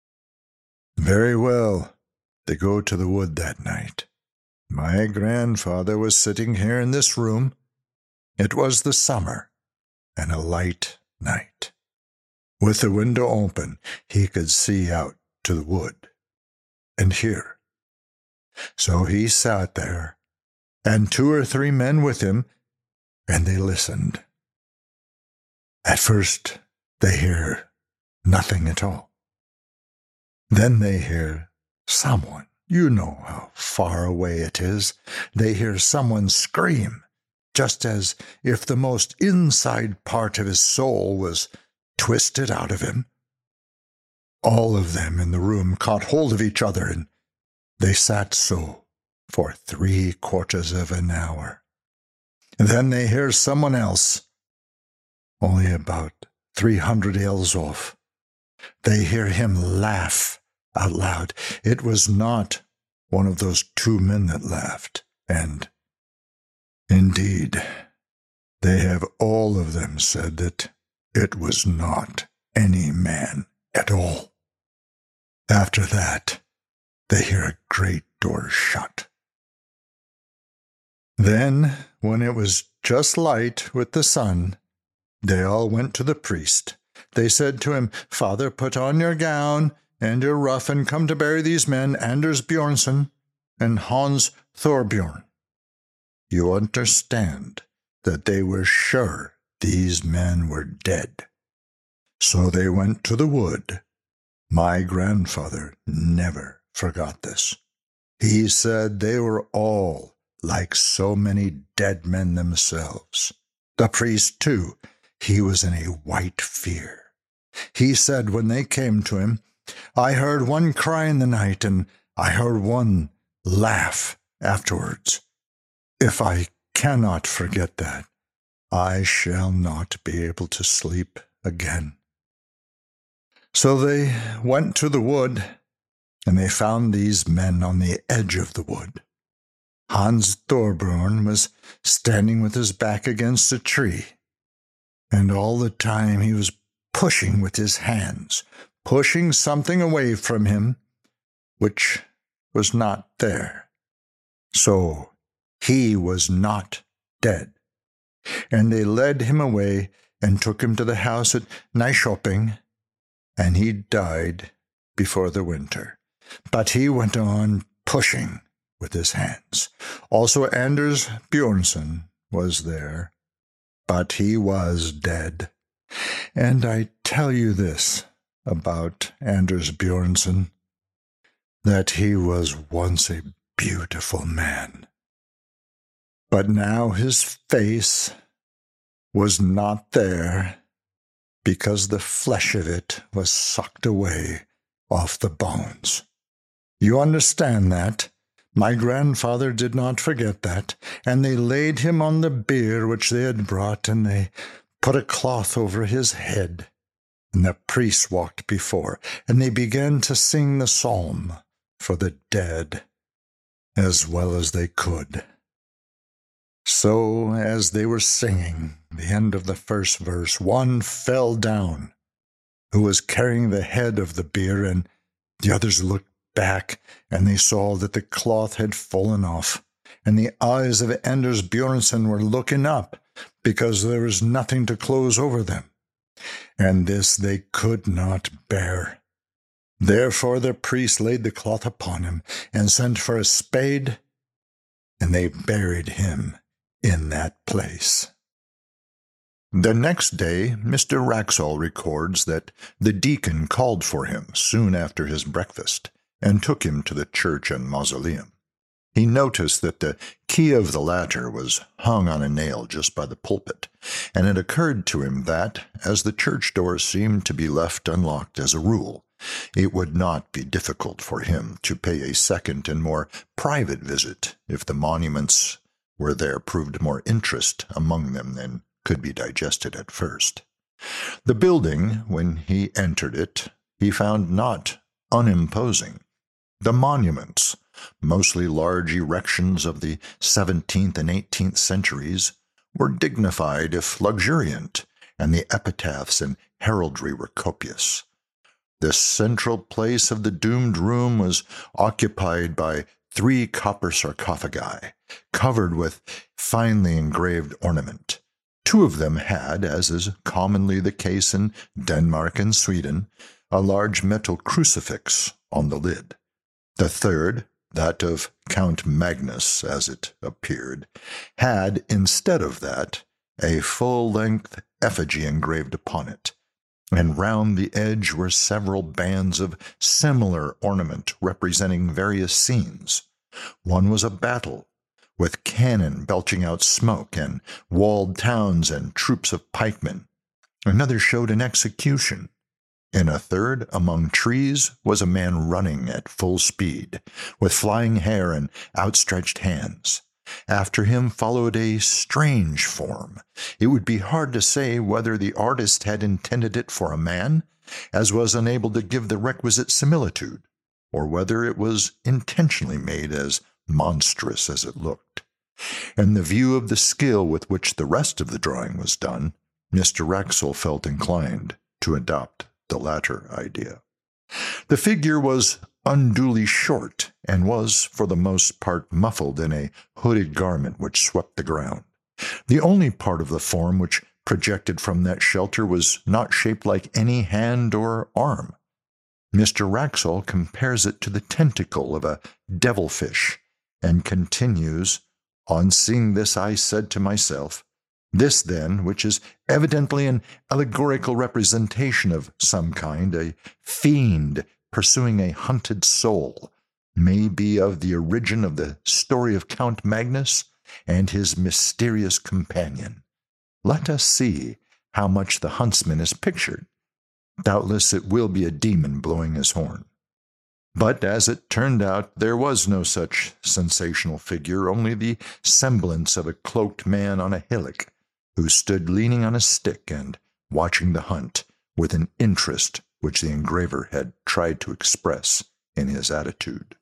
Speaker 8: Very well, they go to the wood that night. My grandfather was sitting here in this room. It was the summer, and a light night. With the window open, he could see out to the wood and hear. So he sat there, and 2 or 3 men with him, and they listened. At first, they hear nothing at all. Then they hear someone. You know how far away it is. They hear someone scream, just as if the most inside part of his soul was twisted out of him. All of them in the room caught hold of each other, and they sat so for 3/4 of an hour. Then they hear someone else, only about 300 ells off. They hear him laugh out loud. It was not one of those 2 men that laughed, and indeed, they have all of them said that it was not any man at all. After that, they hear a great door shut. Then, when it was just light with the sun, they all went to the priest. They said to him, "Father, put on your gown and your ruff and come to bury these men, Anders Bjornsson and Hans Thorbjorn." You understand that they were sure these men were dead. So they went to the wood. My grandfather never forgot this. He said they were all like so many dead men themselves. The priest, too, he was in a white fear. He said when they came to him, "I heard one cry in the night, and I heard one laugh afterwards. If I cannot forget that, I shall not be able to sleep again." So they went to the wood, and they found these men on the edge of the wood. Hans Thorbjorn was standing with his back against a tree, and all the time he was pushing with his hands, pushing something away from him, which was not there. So he was not dead. And they led him away and took him to the house at Nyköping, and he died before the winter. But he went on pushing with his hands. Also Anders Bjornsson was there, but he was dead. And I tell you this about Anders Bjornsson, that he was once a beautiful man. But now his face was not there, because the flesh of it was sucked away off the bones. You understand that? My grandfather did not forget that, and they laid him on the bier which they had brought, and they put a cloth over his head. And the priests walked before, and they began to sing the psalm for the dead as well as they could. So, as they were singing the end of the first verse, one fell down who was carrying the head of the bier, and the others looked back, and they saw that the cloth had fallen off, and the eyes of Anders Bjornsson were looking up, because there was nothing to close over them. And this they could not bear. Therefore the priest laid the cloth upon him, and sent for a spade, and they buried him in that place. The next day, Mr. Wraxall records that the deacon called for him soon after his breakfast, and took him to the church and mausoleum. He noticed that the key of the latter was hung on a nail just by the pulpit, and it occurred to him that, as the church door seemed to be left unlocked as a rule, it would not be difficult for him to pay a second and more private visit if the monuments were there proved more interest among them than could be digested at first. The building, when he entered it, he found not unimposing. The monuments, mostly large erections of the 17th and 18th centuries, were dignified if luxuriant, and the epitaphs and heraldry were copious. The central place of the doomed room was occupied by 3 copper sarcophagi, covered with finely engraved ornament. 2 of them had, as is commonly the case in Denmark and Sweden, a large metal crucifix on the lid. The third, that of Count Magnus, as it appeared, had, instead of that, a full-length effigy engraved upon it, and round the edge were several bands of similar ornament representing various scenes. One was a battle, with cannon belching out smoke, and walled towns and troops of pikemen. Another showed an execution. In a third, among trees, was a man running at full speed, with flying hair and outstretched hands. After him followed a strange form. It would be hard to say whether the artist had intended it for a man, as was unable to give the requisite similitude, or whether it was intentionally made as monstrous as it looked. In the view of the skill with which the rest of the drawing was done, Mr. Wraxall felt inclined to adopt the latter idea. The figure was unduly short, and was, for the most part, muffled in a hooded garment which swept the ground. The only part of the form which projected from that shelter was not shaped like any hand or arm. Mr. Wraxall compares it to the tentacle of a devilfish, and continues, "On seeing this, I said to myself, this, then, which is evidently an allegorical representation of some kind, a fiend pursuing a hunted soul, may be of the origin of the story of Count Magnus and his mysterious companion. Let us see how much the huntsman is pictured. Doubtless it will be a demon blowing his horn." But as it turned out, there was no such sensational figure, only the semblance of a cloaked man on a hillock, who stood leaning on a stick and watching the hunt with an interest which the engraver had tried to express in his attitude.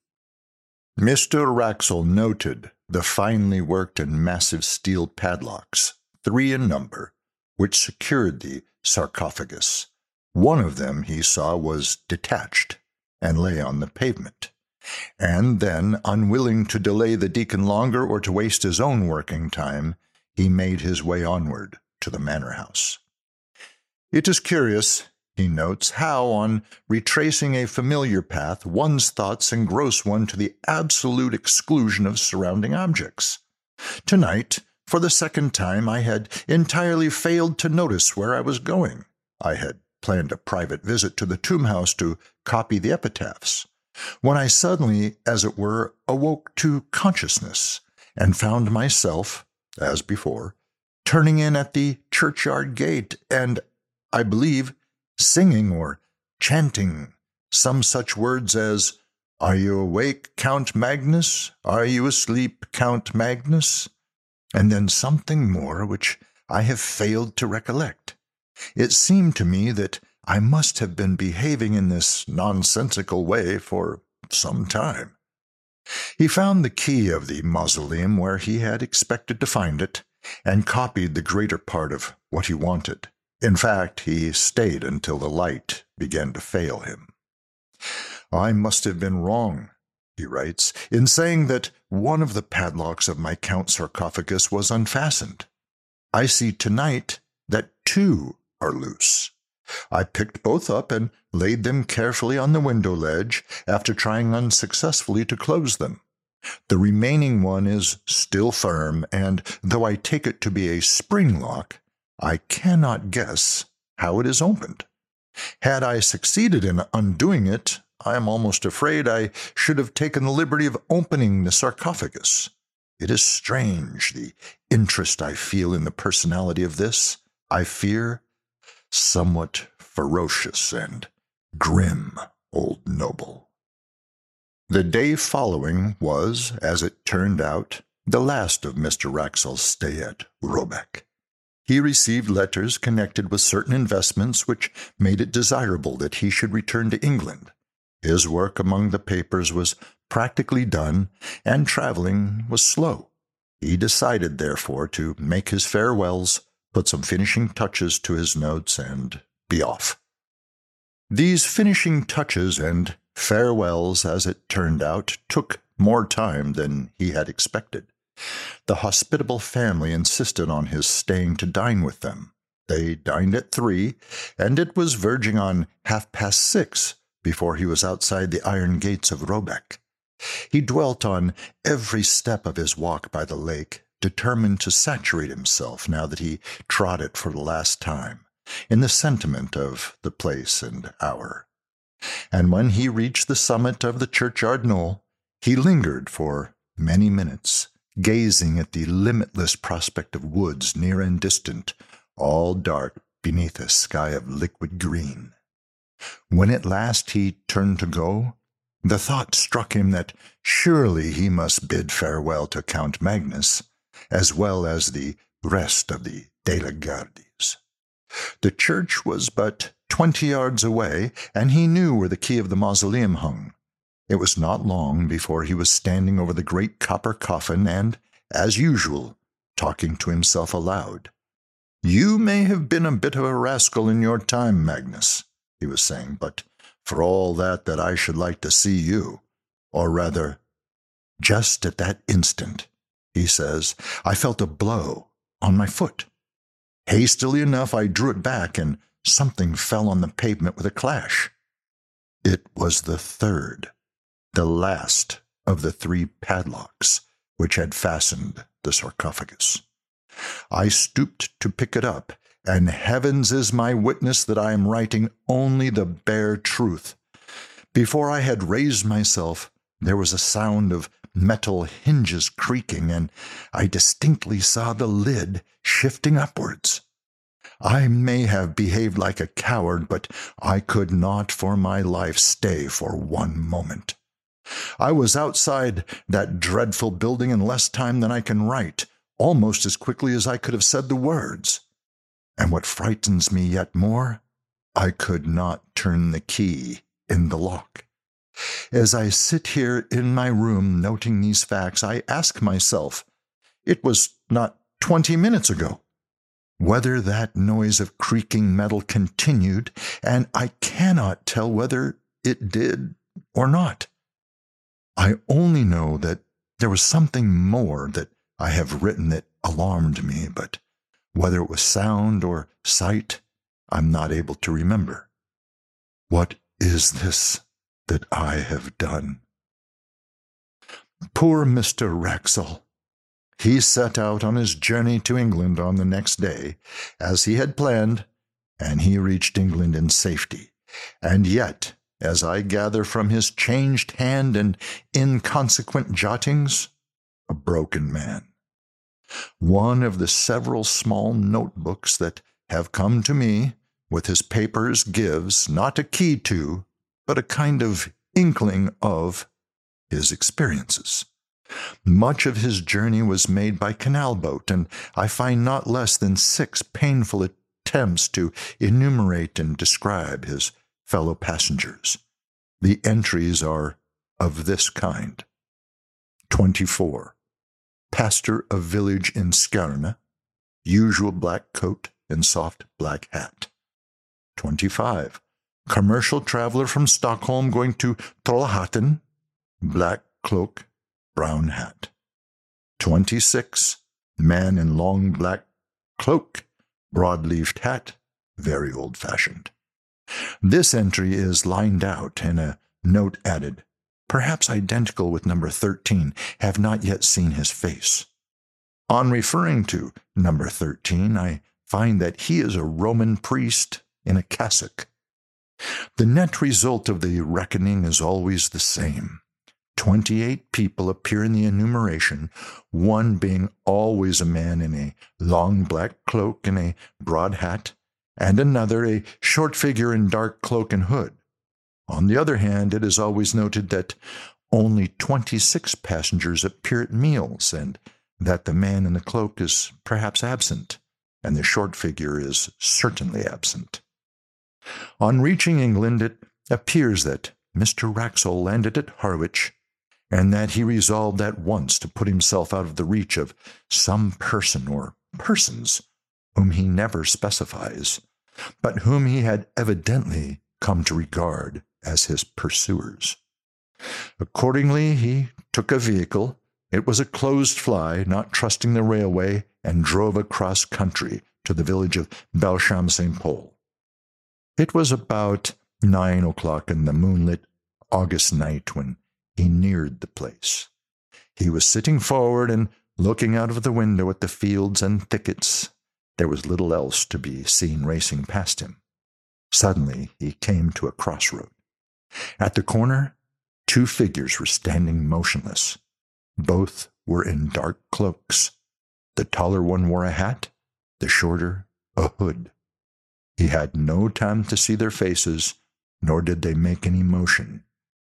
Speaker 8: Mr. Wraxall noted the finely worked and massive steel padlocks, 3 in number, which secured the sarcophagus. One of them, he saw, was detached and lay on the pavement. And then, unwilling to delay the deacon longer or to waste his own working time, he made his way onward to the manor house. It is curious, he notes, how, on retracing a familiar path, one's thoughts engross one to the absolute exclusion of surrounding objects. Tonight, for the second time, I had entirely failed to notice where I was going. I had planned a private visit to the tomb house to copy the epitaphs, when I suddenly, as it were, awoke to consciousness, and found myself, as before, turning in at the churchyard gate, and, I believe, singing or chanting some such words as, "Are you awake, Count Magnus? Are you asleep, Count Magnus?" And then something more which I have failed to recollect. It seemed to me that I must have been behaving in this nonsensical way for some time. He found the key of the mausoleum where he had expected to find it, and copied the greater part of what he wanted. In fact, he stayed until the light began to fail him. "I must have been wrong," he writes, "in saying that one of the padlocks of my Count's sarcophagus was unfastened. I see tonight that 2 are loose. I picked both up and laid them carefully on the window ledge after trying unsuccessfully to close them. The remaining one is still firm, and though I take it to be a spring lock, I cannot guess how it is opened. Had I succeeded in undoing it, I am almost afraid I should have taken the liberty of opening the sarcophagus. It is strange, the interest I feel in the personality of this, I fear, somewhat ferocious and grim old noble." The day following was, as it turned out, the last of Mr. Wraxall's stay at Robeck. He received letters connected with certain investments which made it desirable that he should return to England. His work among the papers was practically done, and traveling was slow. He decided, therefore, to make his farewells, put some finishing touches to his notes, and be off. These finishing touches and farewells, as it turned out, took more time than he had expected. The hospitable family insisted on his staying to dine with them. They dined at 3, and it was verging on 6:30 before he was outside the iron gates of Robeck. He dwelt on every step of his walk by the lake, determined to saturate himself, now that he trod it for the last time, in the sentiment of the place and hour. And when he reached the summit of the churchyard knoll, he lingered for many minutes, gazing at the limitless prospect of woods near and distant, all dark beneath a sky of liquid green. When at last he turned to go, The thought struck him that surely he must bid farewell to Count Magnus, as well as the rest of the De la Gardies. The church was but 20 yards away, and he knew where the key of the mausoleum hung. It was not long before he was standing over the great copper coffin and, as usual, talking to himself aloud. "You may have been a bit of a rascal in your time, Magnus," he was saying, "but for all that I should like to see you, or rather, just at that instant," he says, "I felt a blow on my foot. Hastily enough, I drew it back, and something fell on the pavement with a clash. It was the third, the last of the 3 padlocks which had fastened the sarcophagus. I stooped to pick it up, and heavens is my witness that I am writing only the bare truth. Before I had raised myself, there was a sound of metal hinges creaking, and I distinctly saw the lid shifting upwards. I may have behaved like a coward, but I could not for my life stay for 1 moment. I was outside that dreadful building in less time than I can write, almost as quickly as I could have said the words. And what frightens me yet more, I could not turn the key in the lock. As I sit here in my room noting these facts, I ask myself, it was not 20 minutes ago, whether that noise of creaking metal continued, and I cannot tell whether it did or not. I only know that there was something more that I have written that alarmed me, but whether it was sound or sight, I'm not able to remember. What is this that I have done? Poor Mr. Wraxall! He set out on his journey to England on the next day, as he had planned, and he reached England in safety. And yet, as I gather from his changed hand and inconsequent jottings, a broken man. One of the several small notebooks that have come to me with his papers gives not a key to, but a kind of inkling of, his experiences. Much of his journey was made by canal boat, and I find not less than 6 painful attempts to enumerate and describe his fellow passengers. The entries are of this kind. 24. Pastor of village in Skärne, usual black coat and soft black hat. 25. Commercial traveler from Stockholm going to Trollhättan, black cloak, brown hat. 26. Man in long black cloak, broad-leafed hat, very old-fashioned. This entry is lined out and a note added, perhaps identical with number 13, have not yet seen his face. On referring to number 13, I find that he is a Roman priest in a cassock. The net result of the reckoning is always the same. 28 people appear in the enumeration, one being always a man in a long black cloak and a broad hat, and another a short figure in dark cloak and hood. On the other hand, it is always noted that only 26 passengers appear at meals, and that the man in the cloak is perhaps absent, and the short figure is certainly absent. On reaching England, it appears that Mr. Wraxall landed at Harwich, and that he resolved at once to put himself out of the reach of some person or persons whom he never specifies, but whom he had evidently come to regard as his pursuers. Accordingly, he took a vehicle. It was a closed fly, not trusting the railway, and drove across country to the village of Belchamp-Saint-Paul. It was about 9 o'clock in the moonlit August night when he neared the place. He was sitting forward and looking out of the window at the fields and thickets. There was little else to be seen racing past him. Suddenly he came to a crossroad. At the corner, 2 figures were standing motionless. Both were in dark cloaks. The taller one wore a hat, the shorter a hood. He had no time to see their faces, nor did they make any motion.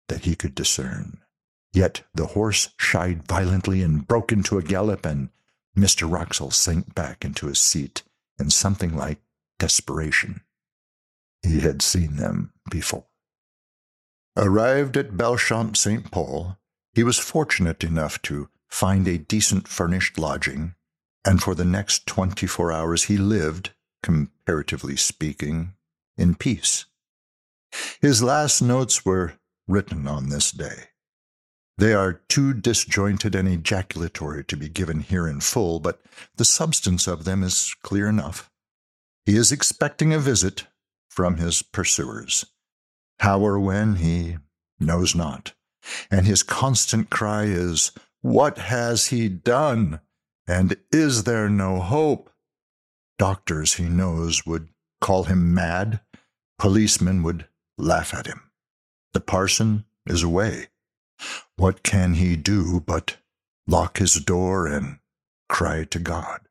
Speaker 8: that he could discern. Yet the horse shied violently and broke into a gallop, and Mr. Wraxall sank back into his seat in something like desperation. He had seen them before. Arrived at Belchamp St. Paul, he was fortunate enough to find a decent furnished lodging, and for the next 24 hours he lived, comparatively speaking, in peace. His last notes were written on this day. They are too disjointed and ejaculatory to be given here in full, but the substance of them is clear enough. He is expecting a visit from his pursuers. How or when, he knows not, and his constant cry is, "What has he done? And is there no hope?" Doctors, he knows, would call him mad. Policemen would laugh at him. The parson is away. What can he do but lock his door and cry to God?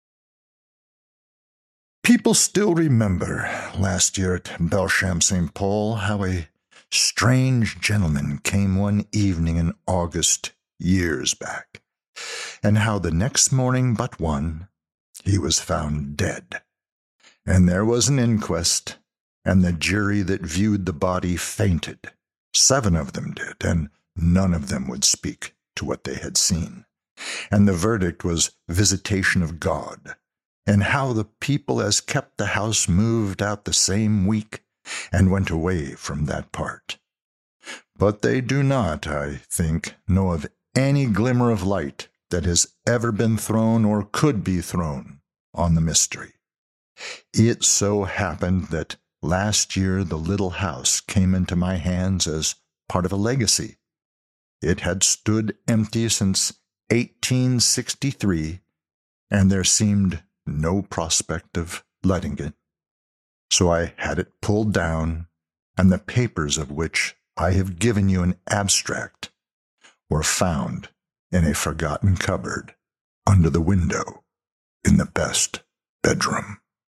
Speaker 8: People still remember last year at Belchamp St. Paul how a strange gentleman came one evening in August years back, and how the next morning but one he was found dead. And there was an inquest, and the jury that viewed the body fainted. 7 of them did, and none of them would speak to what they had seen. And the verdict was visitation of God, and how the people as kept the house moved out the same week and went away from that part. But they do not, I think, know of any glimmer of light that has ever been thrown or could be thrown on the mystery. It so happened that last year the little house came into my hands as part of a legacy. It had stood empty since 1863, and there seemed no prospect of letting it. So I had it pulled down, and the papers of which I have given you an abstract were found in a forgotten cupboard under the window in the best bedroom.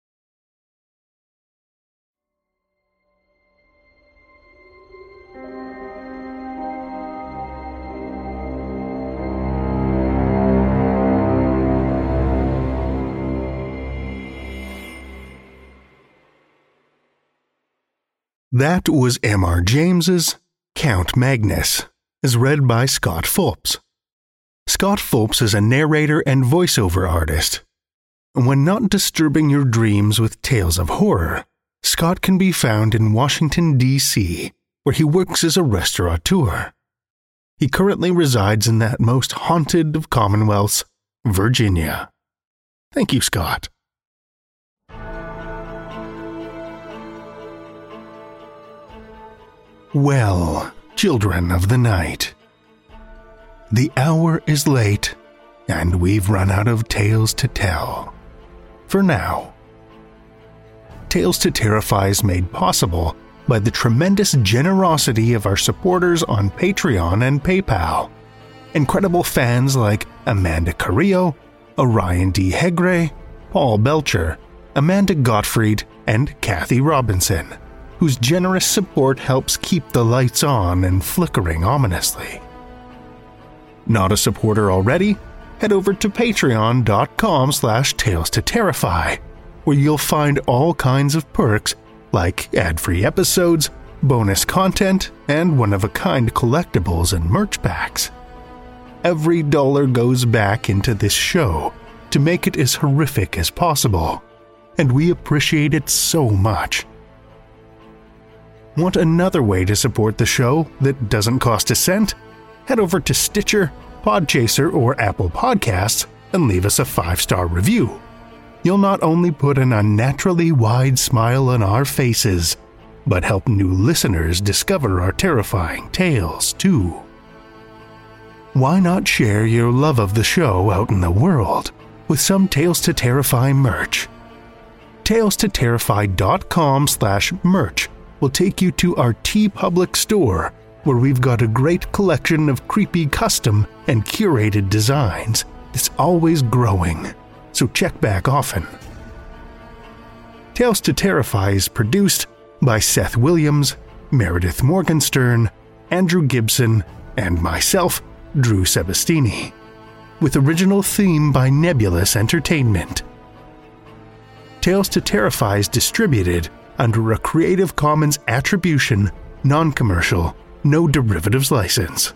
Speaker 5: That was M.R. James's Count Magnus, as read by Scott Fulps. Scott Fulps is a narrator and voiceover artist. When not disturbing your dreams with tales of horror, Scott can be found in Washington, D.C., where he works as a restaurateur. He currently resides in that most haunted of commonwealths, Virginia. Thank you, Scott. Well, children of the night, the hour is late, and we've run out of tales to tell. For now. Tales to Terrify is made possible by the tremendous generosity of our supporters on Patreon and PayPal. Incredible fans like Amanda Carrillo, Orion D. Hegre, Paul Belcher, Amanda Gottfried, and Kathy Robinson, whose generous support helps keep the lights on and flickering ominously. Not a supporter already? Head over to patreon.com/Tales to Terrify, where you'll find all kinds of perks like ad-free episodes, bonus content, and one-of-a-kind collectibles and merch packs. Every dollar goes back into this show to make it as horrific as possible, and we appreciate it so much. Want another way to support the show that doesn't cost a cent? Head over to Stitcher, Podchaser, or Apple Podcasts and leave us a 5-star review. You'll not only put an unnaturally wide smile on our faces, but help new listeners discover our terrifying tales, too. Why not share your love of the show out in the world with some Tales to Terrify merch? TalesToTerrify.com/merch will take you to our TeePublic store, where we've got a great collection of creepy custom and curated designs that's always growing, so check back often. Tales to Terrify is produced by Seth Williams, Meredith Morgenstern, Andrew Gibson, and myself, Drew Sebastini, with original theme by Nebulous Entertainment. Tales to Terrify is distributed under a Creative Commons Attribution, Non-Commercial, No Derivatives license.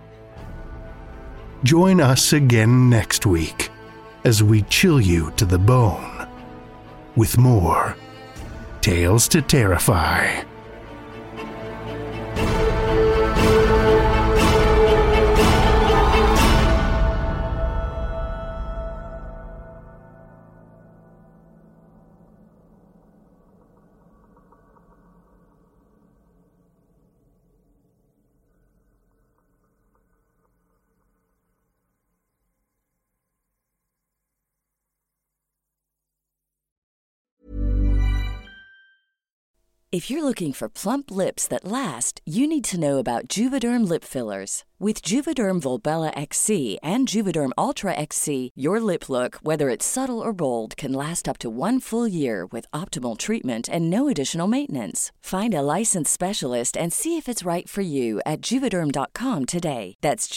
Speaker 5: Join us again next week as we chill you to the bone with more Tales to Terrify.
Speaker 9: If you're looking for plump lips that last, you need to know about Juvederm lip fillers. With Juvederm Volbella XC and Juvederm Ultra XC, your lip look, whether it's subtle or bold, can last up to 1 full year with optimal treatment and no additional maintenance. Find a licensed specialist and see if it's right for you at Juvederm.com today. That's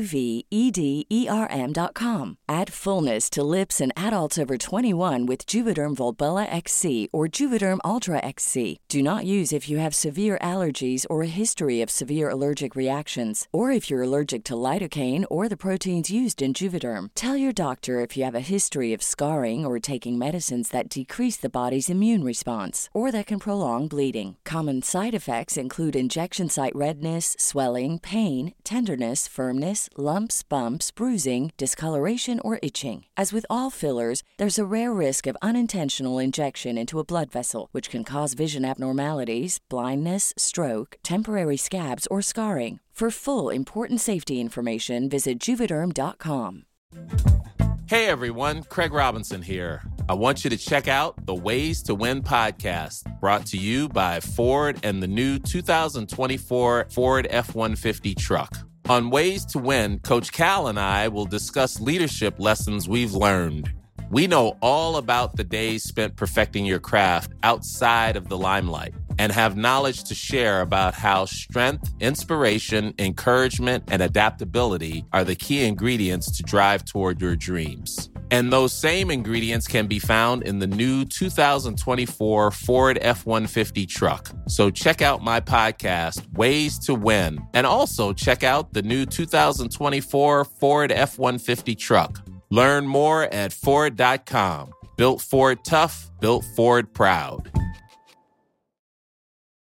Speaker 9: JUVEDERM.com. Add fullness to lips in adults over 21 with Juvederm Volbella XC or Juvederm Ultra XC. Do not use if you have severe allergies or a history of severe allergic reactions, or if you're allergic to lidocaine or the proteins used in Juvederm. Tell your doctor if you have a history of scarring or taking medicines that decrease the body's immune response or that can prolong bleeding. Common side effects include injection site redness, swelling, pain, tenderness, firmness, lumps, bumps, bruising, discoloration, or itching. As with all fillers, there's a rare risk of unintentional injection into a blood vessel, which can cause vision abnormalities, blindness, stroke, temporary scabs, or scarring. For full, important safety information, visit Juvederm.com.
Speaker 7: Hey everyone, Craig Robinson here. I want you to check out the Ways to Win podcast, brought to you by Ford and the new 2024 Ford F-150 truck. On Ways to Win, Coach Cal and I will discuss leadership lessons we've learned. We know all about the days spent perfecting your craft outside of the limelight and have knowledge to share about how strength, inspiration, encouragement, and adaptability are the key ingredients to drive toward your dreams. And those same ingredients can be found in the new 2024 Ford F-150 truck. So check out my podcast, Ways to Win, and also check out the new 2024 Ford F-150 truck. Learn more at Ford.com. Built Ford tough, built Ford proud.